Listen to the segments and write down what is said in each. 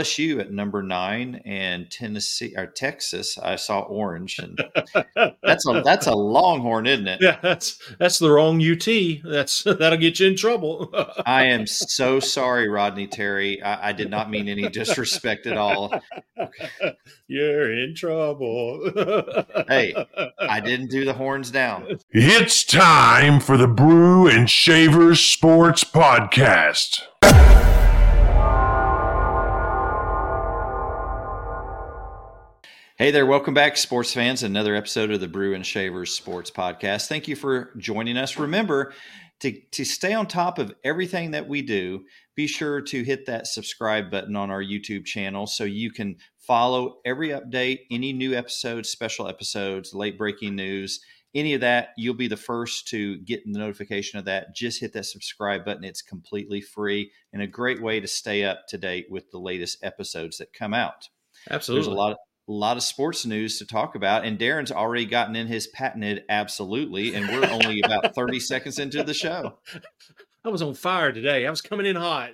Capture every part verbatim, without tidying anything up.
S U at number nine, and Tennessee or Texas, I saw orange, and that's a that's a Longhorn, isn't it? Yeah, that's that's the wrong U T. That's that'll get you in trouble. I am so sorry, Rodney Terry. I, I did not mean any disrespect at all. You're in trouble. Hey, I didn't do the horns down. It's time for the Brew and Shavers Sports Podcast. Hey there, welcome back, sports fans. Another episode of the Brew and Shavers Sports Podcast. Thank you for joining us. Remember, to, to stay on top of everything that we do, be sure to hit that subscribe button on our YouTube channel so you can follow every update, any new episodes, special episodes, late breaking news, any of that. You'll be the first to get the notification of that. Just hit that subscribe button. It's completely free and a great way to stay up to date with the latest episodes that come out. Absolutely. There's a lot of A lot of sports news to talk about, and Darren's already gotten in his patented absolutely, and we're only about thirty seconds into the show. I was on fire today. I was coming in hot.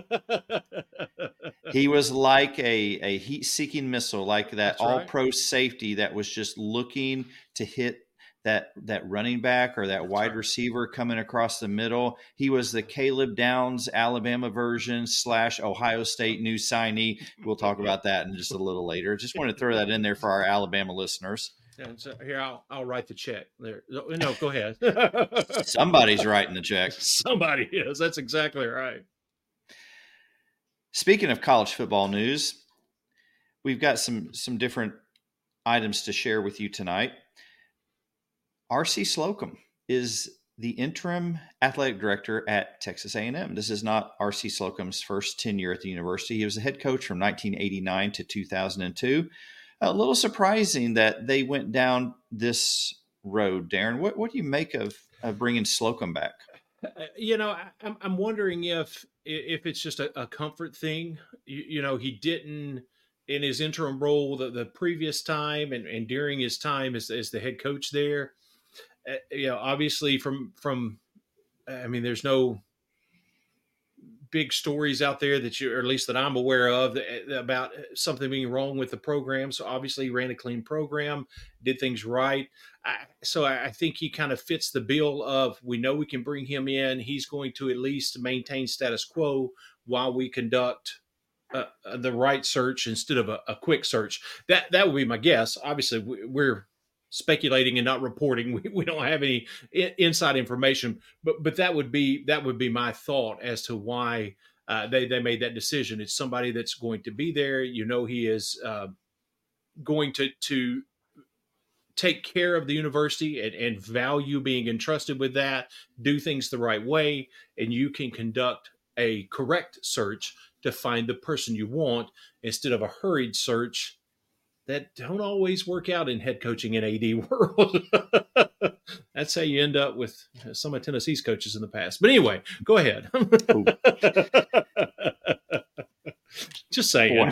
He was like a, a heat-seeking missile, like that That's all-pro right. safety that was just looking to hit that that running back or that That's wide right. receiver coming across the middle. He was the Caleb Downs Alabama version slash Ohio State new signee. We'll talk about that in just a little later. Just want to throw that in there for our Alabama listeners. And so here, I'll I'll write the check. There, no, go ahead. Somebody's writing the check. Somebody is. That's exactly right. Speaking of college football news, we've got some some different items to share with you tonight. R C Slocum is the interim athletic director at Texas A and M. This is not R C Slocum's first tenure at the university. He was the head coach from nineteen eighty-nine to two thousand two. A little surprising that they went down this road, Darren. What, what do you make of, of bringing Slocum back? You know, I, I'm I'm wondering if if it's just a, a comfort thing. You, you know, he didn't in his interim role the, the previous time and, and during his time as, as the head coach there. Uh, you know, obviously from, from, I mean, there's no big stories out there that you, or at least that I'm aware of that, about something being wrong with the program. So obviously he ran a clean program, did things right. I, so I, I think he kind of fits the bill of, we know we can bring him in. He's going to at least maintain status quo while we conduct uh, the right search instead of a, a quick search. That, that would be my guess. Obviously we, we're, speculating and not reporting. We, we don't have any I- inside information, but but that would be that would be my thought as to why uh, they they made that decision. It's somebody that's going to be there. You know, he is uh, going to to take care of the university and, and value being entrusted with that. Do things the right way, and you can conduct a correct search to find the person you want instead of a hurried search that don't always work out in head coaching and A D world. That's how you end up with some of Tennessee's coaches in the past. But anyway, go ahead. Just saying.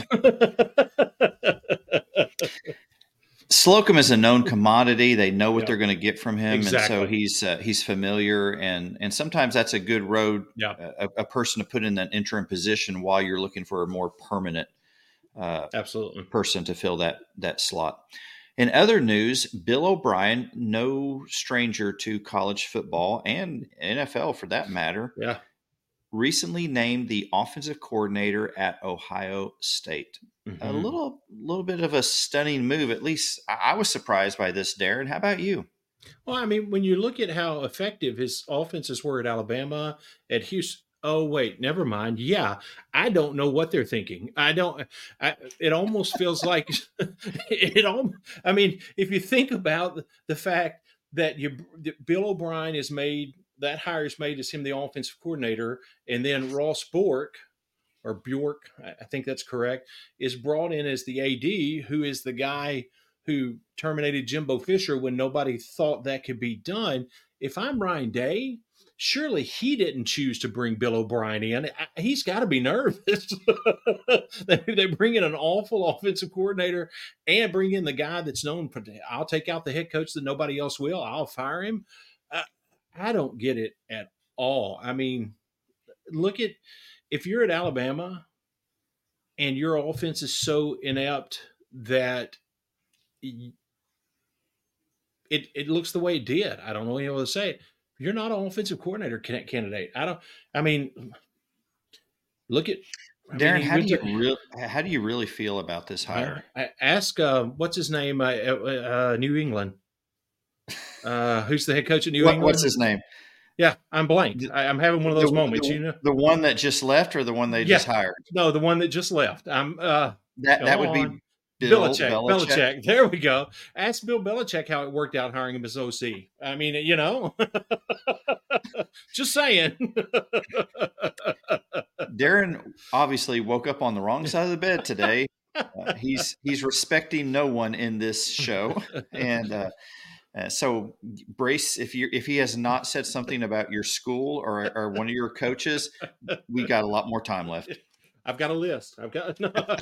Slocum is a known commodity. They know what yeah. they're going to get from him. Exactly. And so he's uh, he's familiar. And and sometimes that's a good road, yeah. a, a person to put in that interim position while you're looking for a more permanent Uh, absolutely person to fill that that slot. In other news, Bill O'Brien, no stranger to college football and N F L for that matter, yeah, recently named the offensive coordinator at Ohio State. Mm-hmm. A little little bit of a stunning move. At least I was surprised by this, Darren. How about you? Well, I mean, when you look at how effective his offenses were at Alabama, at Houston. Oh, wait, never mind. Yeah, I don't know what they're thinking. I don't, I, it almost feels like it all, I mean, if you think about the fact that you, that Bill O'Brien is made, that hire is made as him, the offensive coordinator, and then Ross Bork, or Bjork, I think that's correct, is brought in as the A D, who is the guy who terminated Jimbo Fisher when nobody thought that could be done. If I'm Ryan Day, surely he didn't choose to bring Bill O'Brien in. He's got to be nervous. They bring in an awful offensive coordinator and bring in the guy that's known for, I'll take out the head coach that nobody else will. I'll fire him. Uh, I don't get it at all. I mean, look at, if you're at Alabama, and your offense is so inept that it it looks the way it did. I don't know any other way to say it. You're not an offensive coordinator candidate. I don't. I mean, look at I Darren. mean, How do you to, really how do you really feel about this hire? I, I ask uh, what's his name? Uh, uh, New England. Uh, who's the head coach at New what, England? What's his name? Yeah, I'm blank. I, I'm having one of those the, moments. The, you know, the one that just left, or the one they yeah. just hired? No, the one that just left. I'm. Uh, that that would on. be Bill Belichick, Belichick. Belichick. There we go. Ask Bill Belichick how it worked out hiring him as O C. I mean, you know, just saying. Darren obviously woke up on the wrong side of the bed today. Uh, he's he's respecting no one in this show, and uh, uh, so brace if you if he has not said something about your school or or one of your coaches, we got a lot more time left. I've got a list. I've got.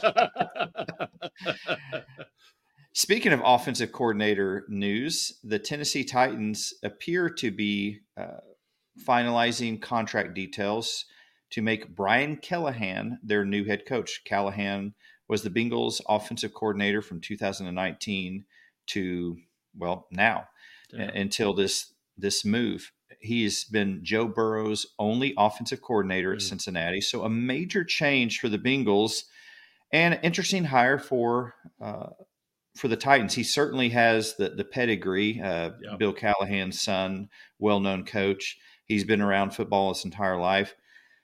Speaking of offensive coordinator news, the Tennessee Titans appear to be uh, finalizing contract details to make Brian Callahan their new head coach. Callahan was the Bengals offensive coordinator from two thousand nineteen to, well, now, yeah. until this this move. He's been Joe Burrow's only offensive coordinator at mm. Cincinnati. So a major change for the Bengals and an interesting hire for uh, for the Titans. He certainly has the, the pedigree. Uh, yeah. Bill Callahan's son, well-known coach. He's been around football his entire life.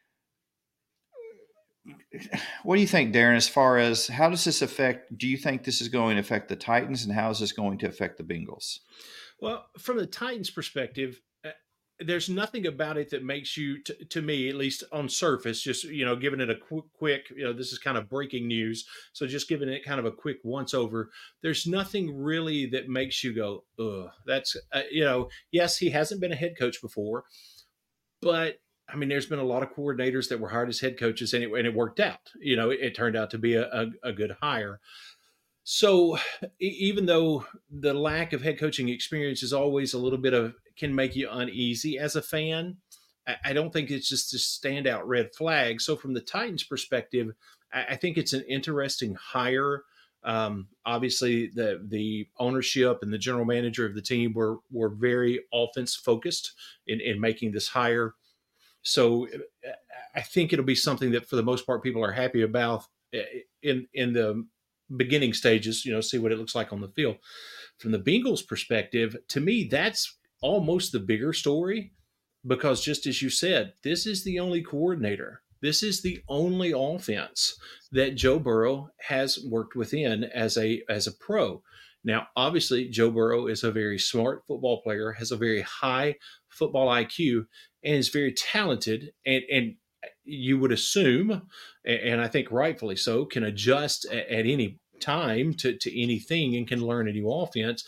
What do you think, Darren, as far as how does this affect, do you think this is going to affect the Titans, and how is this going to affect the Bengals? Well, from the Titans' perspective, uh, there's nothing about it that makes you, t- to me, at least on surface, just, you know, giving it a quick, quick, you know, this is kind of breaking news. So just giving it kind of a quick once over, there's nothing really that makes you go, ugh, that's, uh, you know, yes, he hasn't been a head coach before, but I mean, there's been a lot of coordinators that were hired as head coaches, and it, and it worked out. You know, it, it turned out to be a, a, a good hire. So even though the lack of head coaching experience is always a little bit of, can make you uneasy as a fan, I, I don't think it's just a standout red flag. So from the Titans' perspective, I, I think it's an interesting hire. Um, obviously, the the ownership and the general manager of the team were were very offense focused in, in making this hire. So I think it'll be something that for the most part people are happy about in in the beginning stages, you know, see what it looks like on the field. From the Bengals perspective, to me, that's almost the bigger story because just as you said, this is the only coordinator. This is the only offense that Joe Burrow has worked within as a as a pro. Now, obviously, Joe Burrow is a very smart football player, has a very high football I Q, and is very talented. And, and you would assume, and I think rightfully so, can adjust at, at any time to, to anything and can learn a new offense.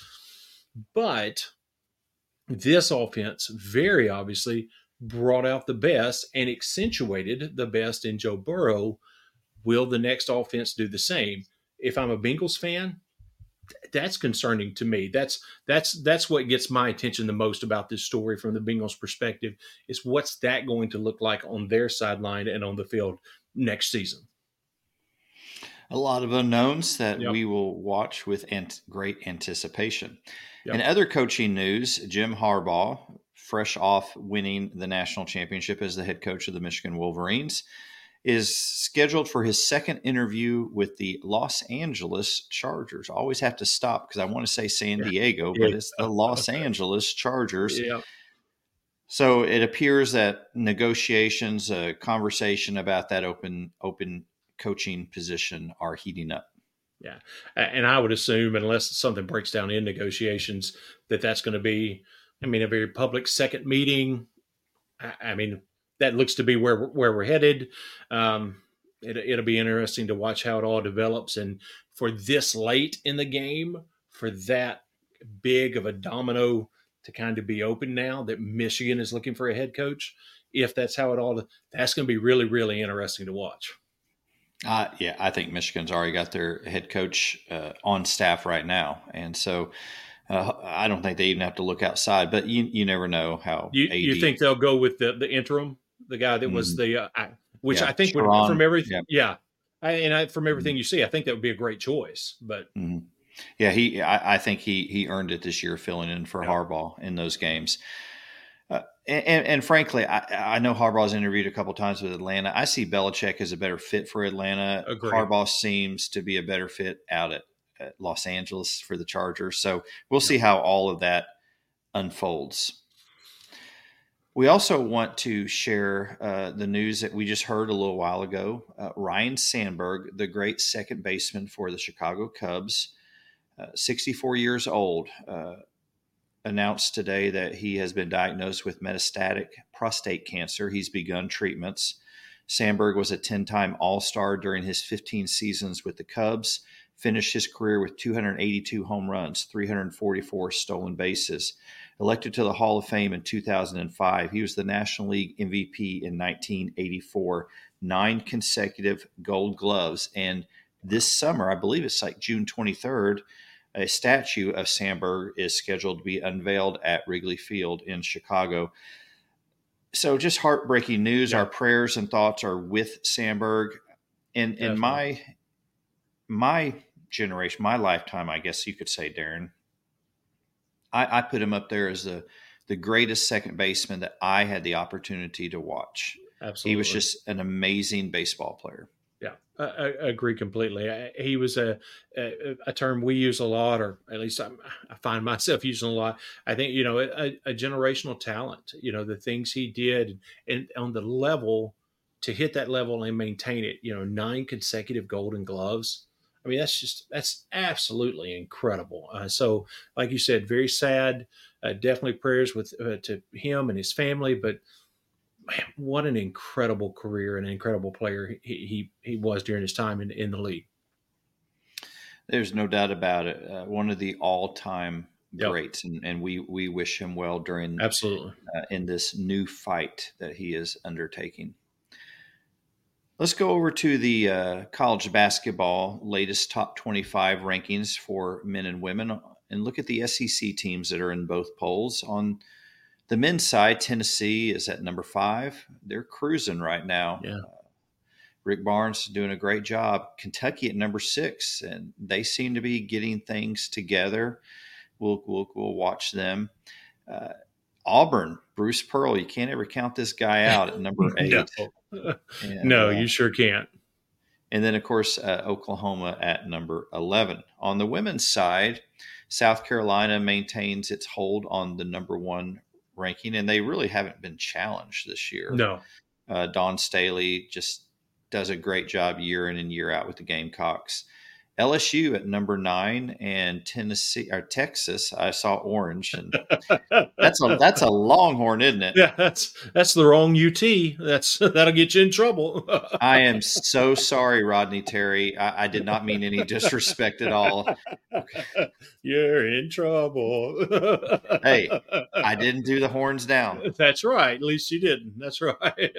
But this offense very obviously brought out the best and accentuated the best in Joe Burrow. Will the next offense do the same? If I'm a Bengals fan, that's concerning to me. That's that's that's what gets my attention the most about this story from the Bengals' perspective is what's that going to look like on their sideline and on the field next season. A lot of unknowns that yep. we will watch with ant- great anticipation. Yep. In other coaching news, Jim Harbaugh, fresh off winning the national championship as the head coach of the Michigan Wolverines, is scheduled for his second interview with the Los Angeles Chargers. I always have to stop because I want to say San Diego, yeah. but it's the Los Angeles Chargers. Yeah. So it appears that negotiations, a conversation about that open open coaching position are heating up. Yeah. And I would assume, unless something breaks down in negotiations, that that's going to be, I mean, a very public second meeting. I mean, that looks to be where where we're headed. Um, it, it'll be interesting to watch how it all develops. And for this late in the game, for that big of a domino to kind of be open now that Michigan is looking for a head coach, if that's how it all, that's going to be really, really interesting to watch. Uh, yeah, I think Michigan's already got their head coach uh, on staff right now. And so uh, I don't think they even have to look outside, but you you never know how. You, A D, you think they'll go with the, the interim? The guy that was the, uh, I, which yeah, I think would, Sharon, from everything, yeah. yeah, I, and I, from everything you see, I think that would be a great choice. But Mm-hmm. Yeah, he. I, I think he he earned it this year, filling in for yeah. Harbaugh in those games. Uh, and, and frankly, I, I know Harbaugh's interviewed a couple times with Atlanta. I see Belichick as a better fit for Atlanta. Agree. Harbaugh seems to be a better fit out at, at Los Angeles for the Chargers. So we'll see how all of that unfolds. We also want to share uh, the news that we just heard a little while ago. Uh, Ryan Sandberg, the great second baseman for the Chicago Cubs, uh, sixty-four years old, uh, announced today that he has been diagnosed with metastatic prostate cancer. He's begun treatments. Sandberg was a ten-time All-Star during his fifteen seasons with the Cubs, finished his career with two hundred eighty-two home runs, three hundred forty-four stolen bases. Elected to the Hall of Fame in two thousand five, he was the National League M V P in nineteen eighty-four, nine consecutive Gold Gloves. And this summer, I believe it's like June twenty-third, a statue of Sandberg is scheduled to be unveiled at Wrigley Field in Chicago. So just heartbreaking news. Yeah. Our prayers and thoughts are with Sandberg. In, in my, my generation, my lifetime, I guess you could say, Darren, I, I put him up there as the, the greatest second baseman that I had the opportunity to watch. Absolutely. He was just an amazing baseball player. Yeah, I, I agree completely. I, he was a, a a term we use a lot, or at least I, I find myself using a lot. I think, you know, a, a generational talent, you know, the things he did and on the level to hit that level and maintain it, you know, nine consecutive Golden Gloves. I mean, that's just, that's absolutely incredible. Uh, so like you said, very sad, uh, definitely prayers with uh, to him and his family, but man, what an incredible career and an incredible player he he, he was during his time in, in the league. There's no doubt about it. Uh, one of the all-time yep. greats, and, and we we wish him well during absolutely uh, in this new fight that he is undertaking. Let's go over to the uh, college basketball latest top twenty-five rankings for men and women, and look at the S E C teams that are in both polls. On the men's side, Tennessee is at number five. They're cruising right now. Yeah. Uh, Rick Barnes doing a great job. Kentucky at number six, and they seem to be getting things together. We'll we'll, we'll watch them. Uh, Auburn, Bruce Pearl, you can't ever count this guy out at number eight. no, and, no uh, you sure can't. And then, of course, uh, Oklahoma at number eleven. On the women's side, South Carolina maintains its hold on the number one ranking, and they really haven't been challenged this year. No. Uh, Dawn Staley just does a great job year in and year out with the Gamecocks. L S U at number nine, and Tennessee or Texas. I saw orange, and that's a that's a Longhorn, isn't it? Yeah, that's that's the wrong U T. That's that'll get you in trouble. I am so sorry, Rodney Terry. I, I did not mean any disrespect at all. Okay. You're in trouble. Hey, I didn't do the horns down. That's right. At least you didn't. That's right.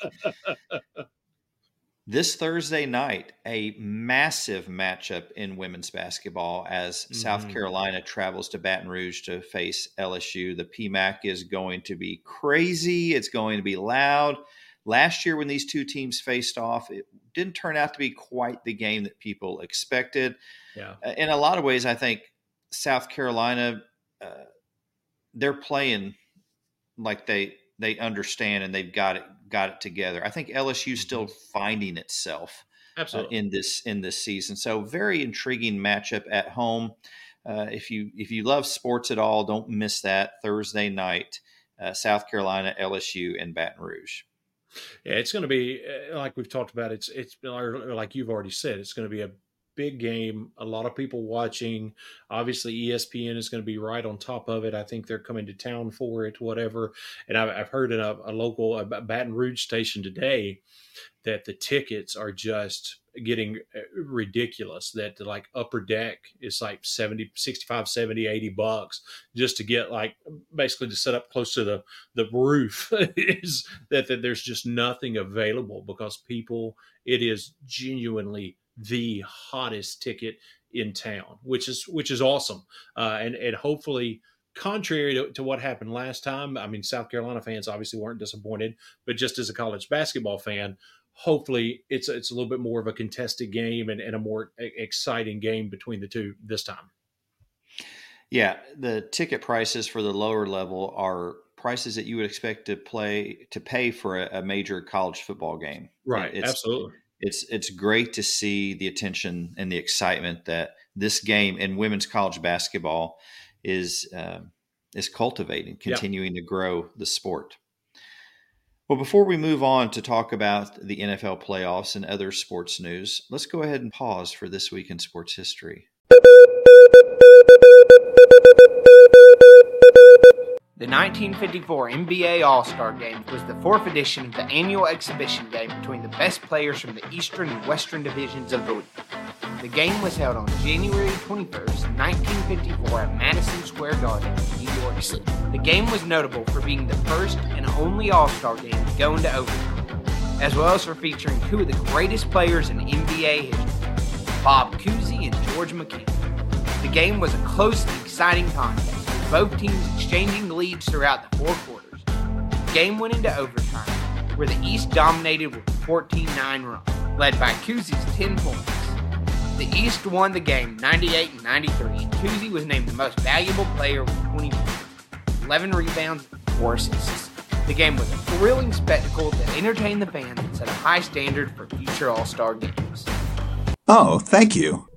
This Thursday night, a massive matchup in women's basketball as mm-hmm. South Carolina travels to Baton Rouge to face L S U. The P M A C is going to be crazy. It's going to be loud. Last year when these two teams faced off, it didn't turn out to be quite the game that people expected. Yeah. In a lot of ways, I think South Carolina, uh, they're playing like they they understand and they've got it got it together. I think L S U is still finding itself uh, in this in this season. So very intriguing matchup at home. Uh, if you if you love sports at all, don't miss that Thursday night. Uh, South Carolina, L S U, and Baton Rouge. Yeah, it's going to be like we've talked about. It's it's like you've already said. It's going to be a big game. A lot of people watching. Obviously, E S P N is going to be right on top of it. I think they're coming to town for it, whatever. And I've, I've heard in a, a local a Baton Rouge station today that the tickets are just getting ridiculous, that the like upper deck is like seventy, sixty-five, seventy, eighty bucks just to get like basically to set up close to the, the roof is that, that there's just nothing available because people, it is genuinely the hottest ticket in town, which is, which is awesome. Uh, and, and hopefully, contrary to, to what happened last time, I mean, South Carolina fans obviously weren't disappointed, but just as a college basketball fan, hopefully it's it's a little bit more of a contested game and, and a more exciting game between the two this time. Yeah, the ticket prices for the lower level are prices that you would expect to play to pay for a, a major college football game. Right, It's absolutely. it's it's great to see the attention and the excitement that this game in women's college basketball is uh, is cultivating, continuing yeah. to grow the sport. Well, before we move on to talk about the N F L playoffs and other sports news, let's go ahead and pause for This Week in Sports History. The nineteen fifty-four N B A All-Star Game was the fourth edition of the annual exhibition game between the best players from the Eastern and Western divisions of the league. The game was held on January twenty-first, nineteen fifty-four at Madison Square Garden in New York City. The game was notable for being the first and only All-Star game to go into overtime, as well as for featuring two of the greatest players in N B A history, Bob Cousy and George McKinnon. The game was a close and exciting contest, with both teams exchanging leads throughout the four quarters. The game went into overtime, where the East dominated with a fourteen nine run, led by Cousy's ten points. The East won the game ninety-eight and ninety-three, and Cousy was named the most valuable player with twenty points, eleven rebounds, and four assists. The game was a thrilling spectacle that entertained the fans and set a high standard for future All-Star games. Oh, thank you.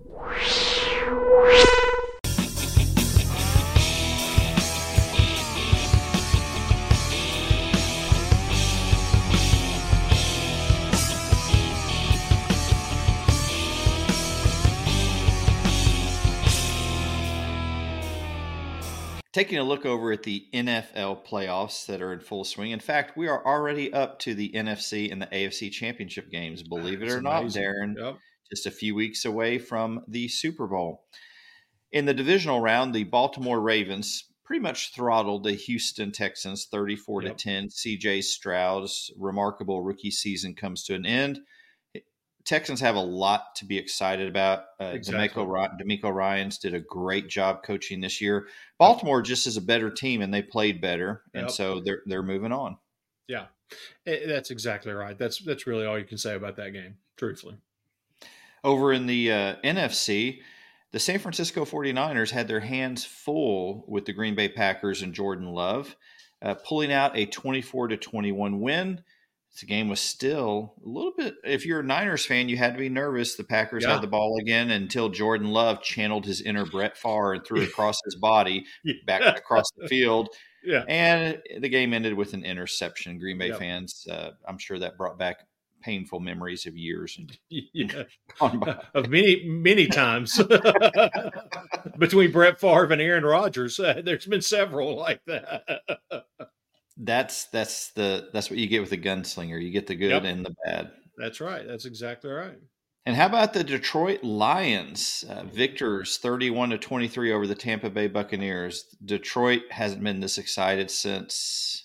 Taking a look over at the N F L playoffs that are in full swing. In fact, we are already up to the N F C and the A F C championship games, believe it That's or not, amazing. Darren. Yep. Just a few weeks away from the Super Bowl. In the divisional round, the Baltimore Ravens pretty much throttled the Houston Texans thirty-four Yep. to ten. C J Stroud's remarkable rookie season comes to an end. Texans have a lot to be excited about. Uh, Exactly. D'Amico, Ry- D'Amico Ryans did a great job coaching this year. Baltimore just is a better team, and they played better, and Yep. so they're they're moving on. Yeah, Eh, that's exactly right. That's that's really all you can say about that game, truthfully. Over in the uh, N F C, the San Francisco forty-niners had their hands full with the Green Bay Packers and Jordan Love, uh, pulling out a twenty-four to twenty-one win. The game was still a little bit, if you're a Niners fan, you had to be nervous. The Packers Yeah. had the ball again until Jordan Love channeled his inner Brett Favre and threw it across his body back across the field. Yeah. And the game ended with an interception. Green Bay Yep. fans, uh, I'm sure that brought back painful memories of years and Yeah. gone by. Of many, many times between Brett Favre and Aaron Rodgers. Uh, there's been several like that. That's that's the that's what you get with a gunslinger. You get the good Yep. and the bad. That's right. That's exactly right. And how about the Detroit Lions? Uh, victors thirty-one to twenty-three over the Tampa Bay Buccaneers. Detroit hasn't been this excited since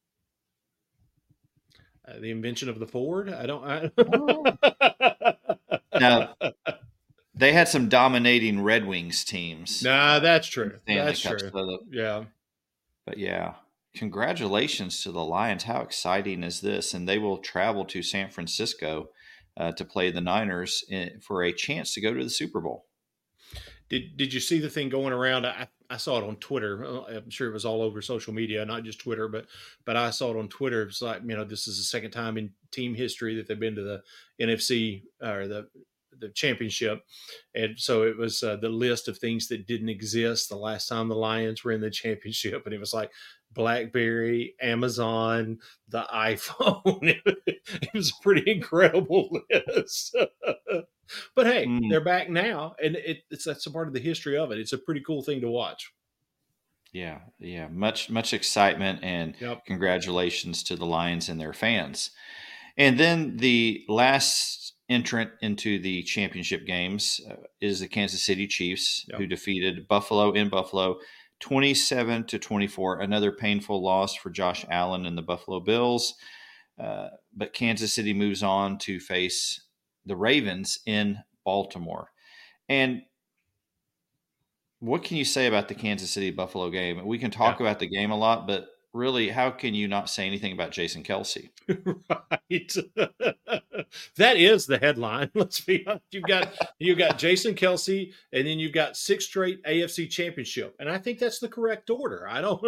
Uh, the invention of the Ford. I don't. I... now they had some dominating Red Wings teams. Nah, that's true. Stanley That's Cup, true. so the- Yeah. But yeah, congratulations to the Lions. How exciting is this? And they will travel to San Francisco uh, to play the Niners in, for a chance to go to the Super Bowl. Did Did you see the thing going around? I, I saw it on Twitter. I'm sure it was all over social media, not just Twitter, but but I saw it on Twitter. It's like, you know, this is the second time in team history that they've been to the N F C or the the championship, and so it was uh, the list of things that didn't exist the last time the Lions were in the championship, and it was like BlackBerry, Amazon, the iPhone. It was a pretty incredible list. But hey, Mm. they're back now, and it, it's that's a part of the history of it. It's a pretty cool thing to watch. Yeah, yeah, much much excitement and Yep. congratulations to the Lions and their fans. And then the last entrant into the championship games uh, is the Kansas City Chiefs, Yep. who defeated Buffalo in Buffalo twenty-seven to twenty-four. Another painful loss for Josh Allen and the Buffalo Bills. Uh, but Kansas City moves on to face the Ravens in Baltimore. And what can you say about the Kansas City Buffalo game? We can talk Yeah. about the game a lot, but really, how can you not say anything about Jason Kelce? Right. That is the headline. Let's be honest. You've got you've got Jason Kelce, and then you've got six straight A F C championship. And I think that's the correct order. I don't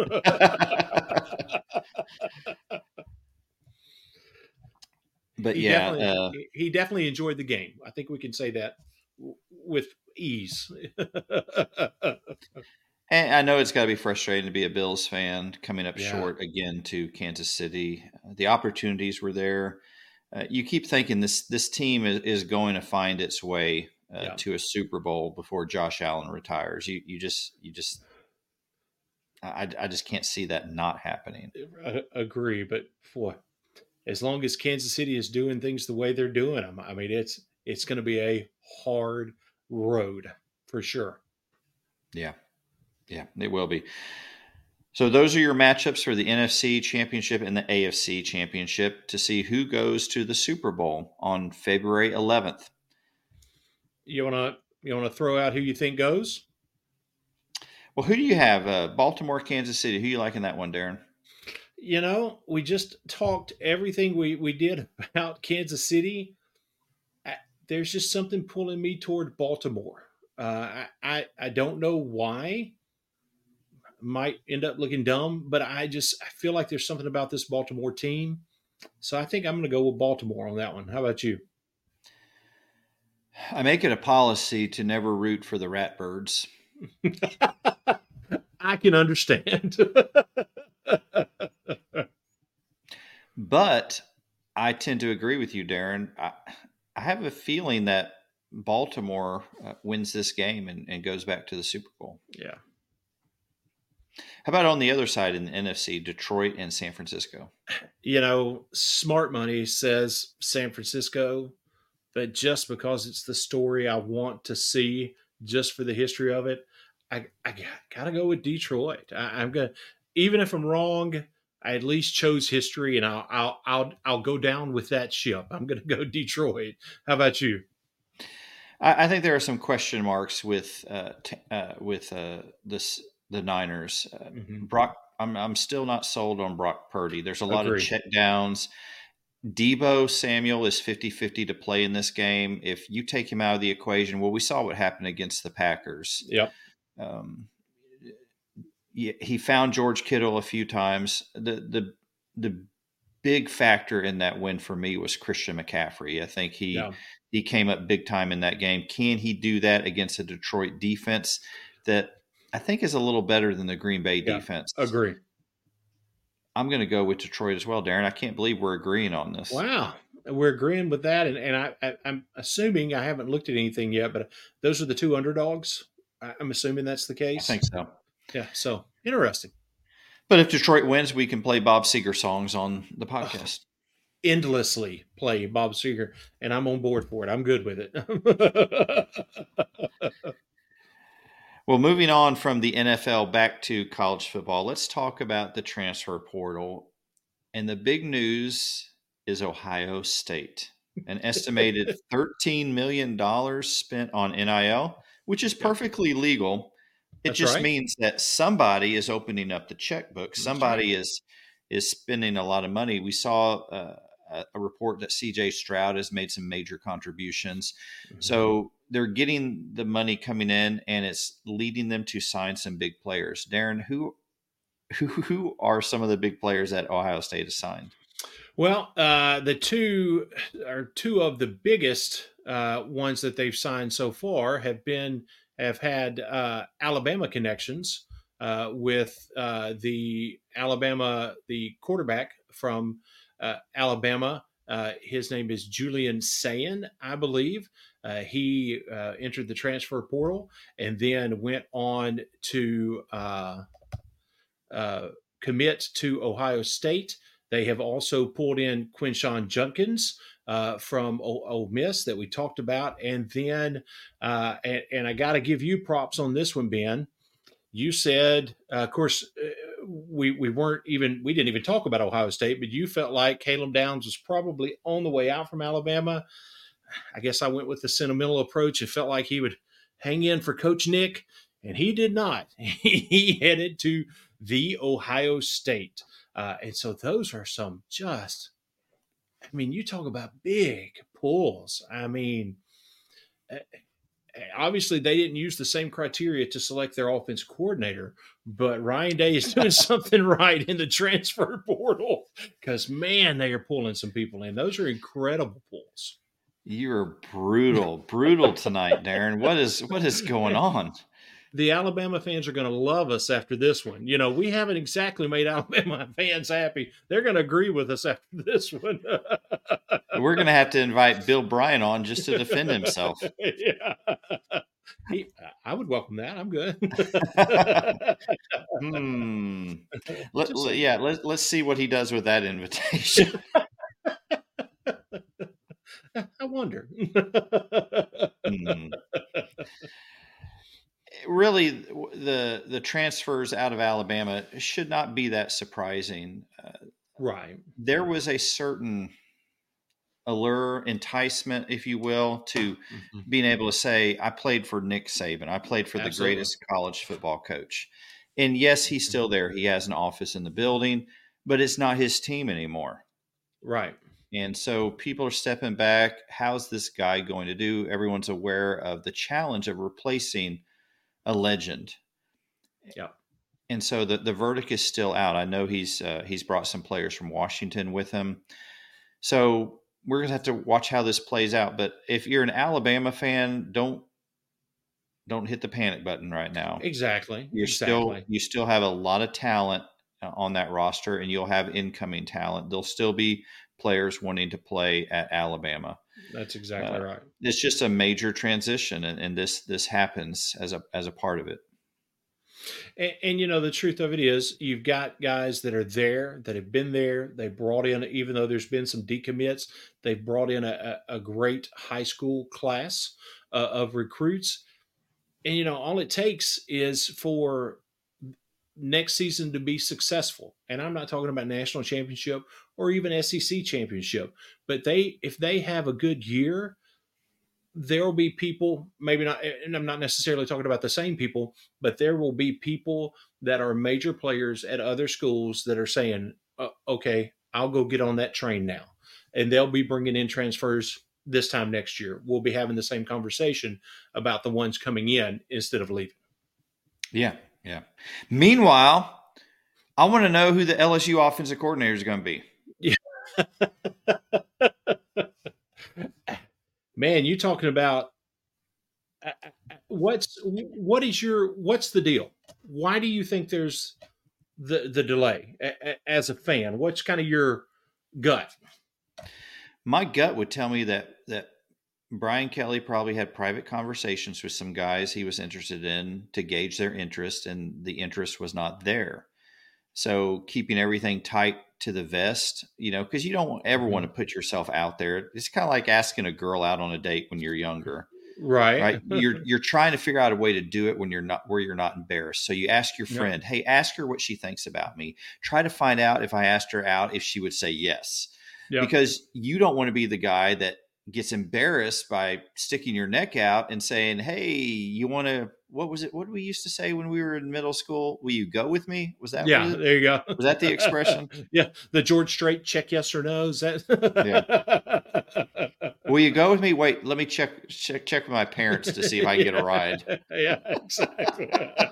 But he yeah, definitely, uh, he- he definitely enjoyed the game. I think we can say that w- with ease. and I know it's got to be frustrating to be a Bills fan coming up Yeah. short again to Kansas City. The opportunities were there. Uh, you keep thinking this this team is, is going to find its way uh, Yeah. to a Super Bowl before Josh Allen retires. You you just you just I, I just can't see that not happening. I agree, but boy, as long as Kansas City is doing things the way they're doing them, I mean, it's it's going to be a hard road for sure. Yeah, yeah, it will be. So those are your matchups for the N F C Championship and the A F C Championship to see who goes to the Super Bowl on February eleventh. You wanna you wanna throw out who you think goes? Well, who do you have? Uh, Baltimore, Kansas City. Who you like in that one, Darren? You know, we just talked everything we we did about Kansas City. I, there's just something pulling me toward Baltimore. Uh, I, I I don't know why. Might end up looking dumb, but I just I feel like there's something about this Baltimore team. So I think I'm going to go with Baltimore on that one. How about you? I make it a policy to never root for the Ratbirds. I can understand. But I tend to agree with you, Darren. I, I have a feeling that Baltimore uh, wins this game and, and goes back to the Super Bowl. Yeah. How about on the other side in the N F C, Detroit and San Francisco? You know, smart money says San Francisco, but just because it's the story I want to see, just for the history of it, I, I got to go with Detroit. I, I'm going to, even if I'm wrong, I at least chose history, and I'll I'll I'll, I'll go down with that ship. I'm going to go Detroit. How about you? I, I think there are some question marks with uh, t- uh, with uh, this the Niners. Uh, Mhm. Brock, I'm I'm still not sold on Brock Purdy. There's a lot Agreed. of check downs. Debo Samuel is fifty-fifty to play in this game. If you take him out of the equation, well, we saw what happened against the Packers. Yep. Um, he he found George Kittle a few times. The the the big factor in that win for me was Christian McCaffrey. I think he Yeah. he came up big time in that game. Can he do that against a Detroit defense that I think is a little better than the Green Bay Yeah. defense? Agree. I'm going to go with Detroit as well, Darren. I can't believe we're agreeing on this. Wow. We're agreeing with that. And, and I, I, I'm assuming, I haven't looked at anything yet, but those are the two underdogs. I, I'm assuming that's the I case. think so. Yeah. So interesting. But if Detroit wins, we can play Bob Seger songs on the podcast. Endlessly play Bob Seger, and I'm on board for it. I'm good with it. Well, moving on from the N F L back to college football, let's talk about the transfer portal. And the big news is Ohio State. An estimated thirteen million dollars spent on N I L, which is perfectly legal. It That's just right. means that somebody is opening up the checkbook. Somebody is is spending a lot of money. We saw uh, a, a report that C J Stroud has made some major contributions. So they're getting the money coming in, and it's leading them to sign some big players. Darren, who who who are some of the big players that Ohio State has signed? Well, uh, the two are two of the biggest uh, ones that they've signed so far have been have had uh, Alabama connections uh, with uh, the Alabama the quarterback from uh, Alabama. Uh, his name is Julian Sayin, I believe. Uh, he uh, entered the transfer portal and then went on to uh, uh, commit to Ohio State. They have also pulled in Quinshon Judkins uh, from o- Ole Miss that we talked about. And then, uh, and, and I got to give you props on this one, Ben. You said, uh, of course, uh, we we weren't even, we didn't even talk about Ohio State, but you felt like Caleb Downs was probably on the way out from Alabama. I guess I went with the sentimental approach and felt like he would hang in for Coach Nick, and he did not. He headed to The Ohio State. Uh, and so those are some just, I mean, you talk about big pulls. I mean, obviously they didn't use the same criteria to select their offense coordinator, but Ryan Day is doing something right in the transfer portal because, man, they are pulling some people in. Those are incredible pulls. You're brutal, brutal tonight, Darren. What is what is going on? The Alabama fans are going to love us after this one. You know, we haven't exactly made Alabama fans happy. They're going to agree with us after this one. We're going to have to invite Bill Bryan on just to defend himself. Yeah. He, I would welcome that. I'm good. hmm. Let, let, yeah, let, let's see what he does with that invitation. I wonder. hmm. Really, the the transfers out of Alabama should not be that surprising. Uh, right. There was a certain allure, enticement, if you will, to mm-hmm. being able to say, I played for Nick Saban. I played for Absolutely. the greatest college football coach. And yes, he's still there. He has an office in the building, but it's not his team anymore. Right. And so people are stepping back. How's this guy going to do? Everyone's aware of the challenge of replacing a legend. Yeah. And so the, the verdict is still out. I know he's uh, he's brought some players from Washington with him. So we're going to have to watch how this plays out. But if you're an Alabama fan, don't don't hit the panic button right now. Exactly. You're exactly. still you still have a lot of talent on that roster, and you'll have incoming talent. There'll still be players wanting to play at Alabama. That's exactly uh, right. It's just a major transition, and, and this this happens as a as a part of it. And, and, you know, the truth of it is you've got guys that are there, that have been there. They brought in, even though there's been some decommits, they've brought in a, a great high school class uh, of recruits. And, you know, all it takes is for next season to be successful. And I'm not talking about national championship or even S E C championship, but they, if they have a good year, there will be people, maybe not, and I'm not necessarily talking about the same people, but there will be people that are major players at other schools that are saying, uh, okay, I'll go get on that train now. And they'll be bringing in transfers this time next year. We'll be having the same conversation about the ones coming in instead of leaving. Yeah, yeah. Meanwhile, I want to know who the L S U offensive coordinator is going to be. Yeah. Man, you talking about uh, what's what is your what's the deal? Why do you think there's the the delay as a fan? What's kind of your gut? My gut would tell me that that Brian Kelly probably had private conversations with some guys he was interested in to gauge their interest, and the interest was not there. So keeping everything tight to the vest, you know, because you don't ever want to put yourself out there. It's kind of like asking a girl out on a date when you're younger, right? Right. You're you're trying to figure out a way to do it when you're not where you're not embarrassed. So you ask your friend, yep. Hey, ask her what she thinks about me. Try to find out if I asked her out, if she would say yes, yep. Because you don't want to be the guy that gets embarrassed by sticking your neck out and saying, hey, you want to, what was it? What did we used to say when we were in middle school? Will you go with me? Was that? Yeah, there you go. Was that the expression? Yeah. The George Strait check yes or no. Is that? Yeah. Will you go with me? Wait, let me check, check, check with my parents to see if I can get a ride. Yeah, exactly.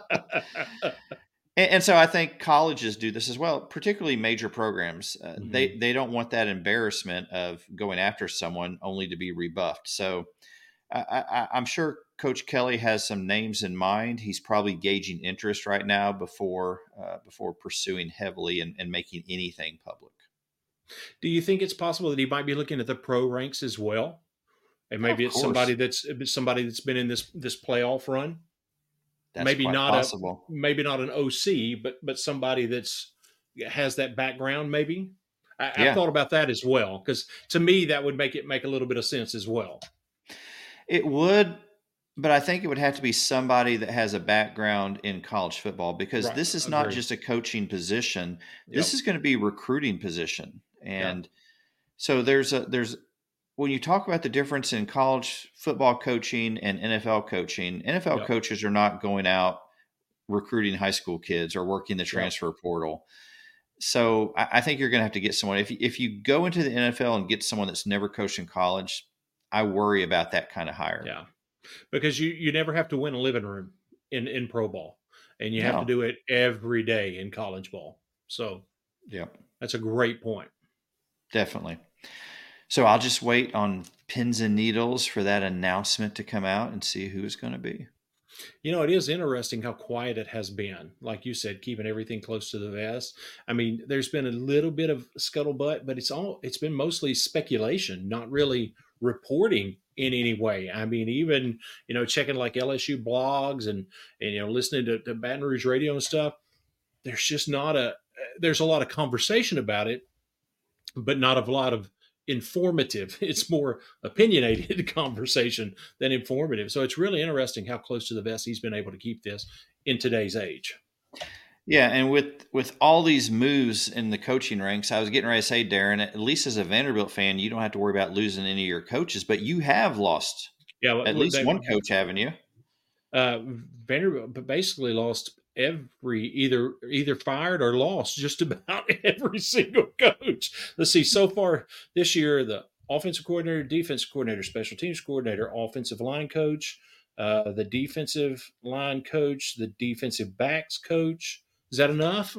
And, and so I think colleges do this as well, particularly major programs. Uh, mm-hmm. They they don't want that embarrassment of going after someone only to be rebuffed. So I, I, I'm sure Coach Kelly has some names in mind. He's probably gauging interest right now before uh, before pursuing heavily and, and making anything public. Do you think it's possible that he might be looking at the pro ranks as well? And maybe it's somebody that's somebody that's been in this this playoff run. That's maybe not possible. A, maybe not an O C, but but somebody that's has that background. Maybe I, yeah. I've thought about that as well, because to me that would make it make a little bit of sense as well. It would, but I think it would have to be somebody that has a background in college football, because right. this is Agreed. Not just a coaching position. This yep. is going to be a recruiting position, and yep. so there's a there's. When you talk about the difference in college football coaching and N F L coaching, N F L yep. coaches are not going out recruiting high school kids or working the transfer yeah. portal. So I, I think you're going to have to get someone. If you, if you go into the N F L and get someone that's never coached in college, I worry about that kind of hire. Yeah, because you, you never have to win a living room in, in pro ball, and you have no. to do it every day in college ball. So yeah, that's a great point. Definitely. So I'll just wait on pins and needles for that announcement to come out and see who it's going to be. You know, it is interesting how quiet it has been. Like you said, keeping everything close to the vest. I mean, there's been a little bit of scuttlebutt, but it's all it's been mostly speculation, not really reporting in any way. I mean, even, you know, checking like L S U blogs and, and you know, listening to, to Baton Rouge radio and stuff. There's just not a there's a lot of conversation about it, but not a lot of informative. It's more opinionated conversation than informative. So it's really interesting how close to the vest he's been able to keep this in today's age. Yeah, and with with all these moves in the coaching ranks, I was getting ready to say, Darren, at least as a Vanderbilt fan, you don't have to worry about losing any of your coaches, but you have lost yeah, at least they, one coach, haven't you? Uh, Vanderbilt basically lost every either either fired or lost just about every single coach. Let's see, so far this year, the offensive coordinator, defensive coordinator, special teams coordinator, offensive line coach, uh, the defensive line coach, the defensive backs coach. Is that enough?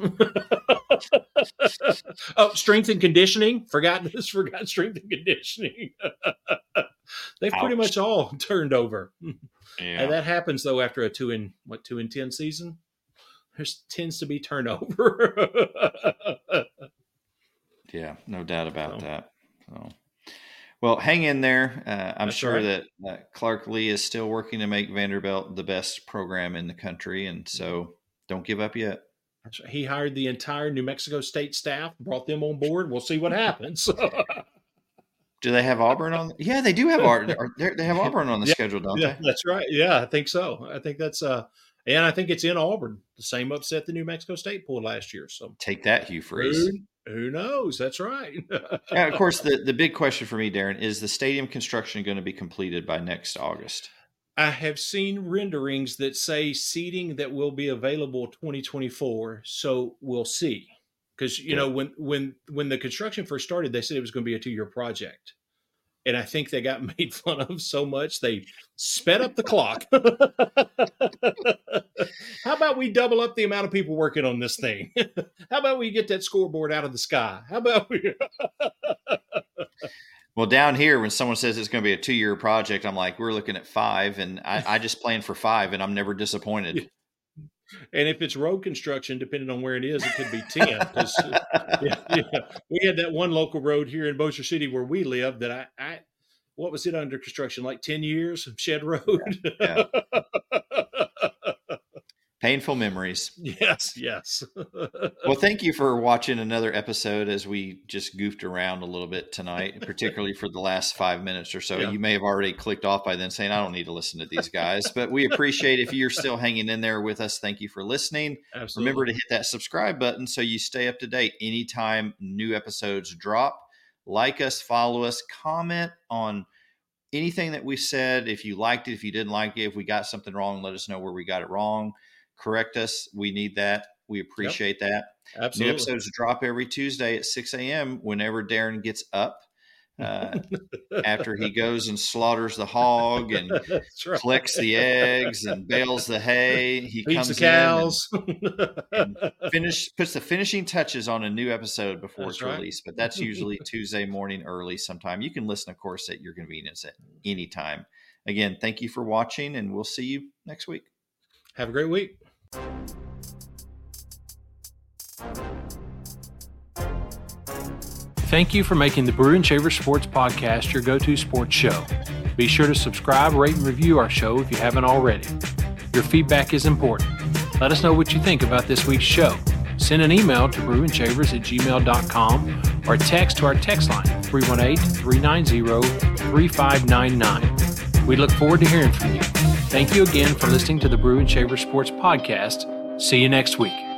Oh, strength and conditioning. Forgot this. Forgot strength and conditioning. They've Ouch. pretty much all turned over. Yeah. And that happens though after a two in what two and ten season. There tends to be turnover. Yeah, no doubt about so. that. So, well, hang in there. Uh, I'm That's sure right. that uh, Clark Lea is still working to make Vanderbilt the best program in the country, and so don't give up yet. That's right. He hired the entire New Mexico State staff, brought them on board. We'll see what happens. Do they have Auburn on? Yeah, they do have Auburn. They have Auburn on the yeah, schedule, don't yeah, they? That's right. Yeah, I think so. I think that's uh, and I think it's in Auburn. The same upset the New Mexico State pulled last year. So take that, Hugh Freeze. Who, who knows? That's right. Yeah, of course, the the big question for me, Darren, is the stadium construction going to be completed by next August? I have seen renderings that say seating that will be available twenty twenty-four. So we'll see. Because, you yeah. know, when, when, when the construction first started, they said it was going to be a two-year project. And I think they got made fun of so much, they sped up the clock. How about we double up the amount of people working on this thing? How about we get that scoreboard out of the sky? How about we... Well, down here, when someone says it's going to be a two-year project, I'm like, we're looking at five, and I, I just plan for five, and I'm never disappointed. And if it's road construction, depending on where it is, it could be ten. Because yeah, yeah. we had that one local road here in Bossier City where we live that I, I what was it under construction? Like ten years of Shed Road. Yeah, yeah. Painful memories. Yes, yes. Well, thank you for watching another episode as we just goofed around a little bit tonight, particularly for the last five minutes or so. Yeah. You may have already clicked off by then saying, I don't need to listen to these guys, but we appreciate if you're still hanging in there with us. Thank you for listening. Absolutely. Remember to hit that subscribe button so you stay up to date anytime new episodes drop. Like us, follow us, comment on anything that we said. If you liked it, if you didn't like it, if we got something wrong, let us know where we got it wrong. Correct us. We need that. We appreciate yep. that. Absolutely. New episodes drop every Tuesday at six a.m. whenever Darren gets up uh, after he goes and slaughters the hog and right. collects the eggs and bales the hay. He Feeds comes the cows. in and, and finish, puts the finishing touches on a new episode before that's it's right. released. But that's usually Tuesday morning early sometime. You can listen, of course, at your convenience at any time. Again, thank you for watching, and we'll see you next week. Have a great week. Thank you for making the Brew and Shaver Sports Podcast your go-to sports show. Be sure to subscribe, rate, and review our show if you haven't already. Your feedback is important. Let us know what you think about this week's show. Send an email to brewandshavers at gmail dot com or text to our text line three one eight, three nine zero, three five nine nine. We look forward to hearing from you. Thank you again for listening to the Brew and Shaver Sports Podcast. See you next week.